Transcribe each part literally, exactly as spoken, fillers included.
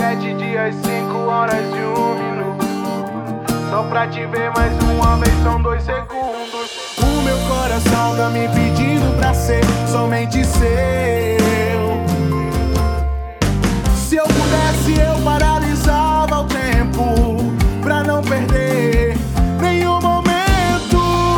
Sete dias, cinco horas e um minuto. Só pra te ver mais uma vez são dois segundos. O meu coração tá me pedindo pra ser somente seu. Se eu pudesse eu paralisava o tempo pra não perder nenhum momento.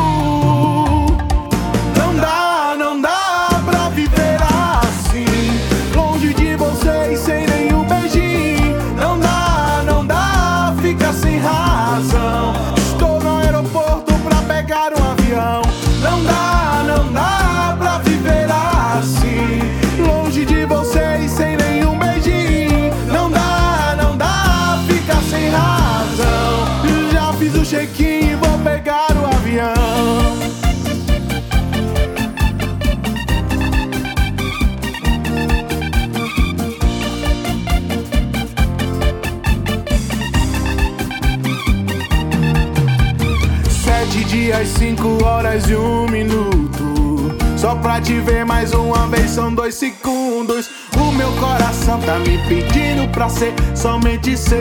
Não dá, não dá pra viver assim, longe de você e sem nenhum beijinho. Não dá, não dá, fica sem razão. Estou no aeroporto pra pegar um avião. Não dá, não dá pra viver assim, longe de você e sem nenhum beijinho. Não dá, não dá, fica sem razão. Já fiz o check-in e vou pegar o avião. Sete dias, cinco horas e um minuto. Só pra te ver mais uma vez são dois segundos. O meu coração tá me pedindo pra ser somente seu.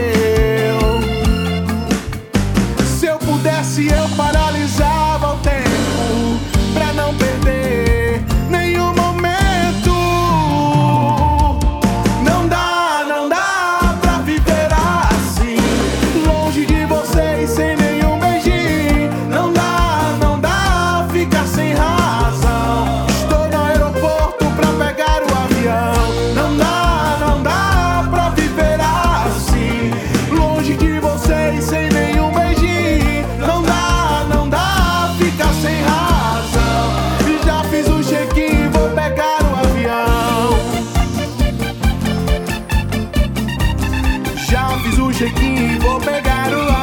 Se eu pudesse eu paralisava o tempo pra não perder nenhum momento. Não dá, não dá pra viver assim, longe de você e sem nenhum beijinho. Não dá, não dá, fica sem razão. Estou no aeroporto pra pegar o avião. Não dá, não dá pra viver assim, longe de você e sem nenhum beijinho. Não dá, não dá, fica sem razão. Já fiz o check-in, vou pegar o avião. Já fiz o check-in, vou pegar o avião.